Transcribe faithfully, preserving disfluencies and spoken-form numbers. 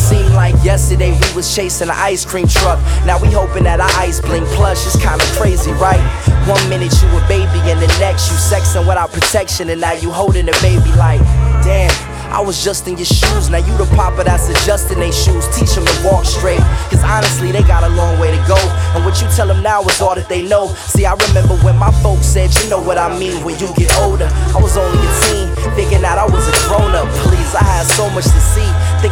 Seemed like yesterday we was chasing an ice cream truck. Now we hoping that our ice blink plush. It's kinda crazy, right? One minute you a baby and the next you sexing without protection, and now you holding a baby like, damn, I was just in your shoes. Now you the papa that's adjusting they shoes. Teach them to walk straight, cause honestly they got a long way to go. And what you tell them now is all that they know. See, I remember when my folks said, you know what I mean, when you get older. I was only a teen, thinking that I was a grown up. Please, I had so much to see. Think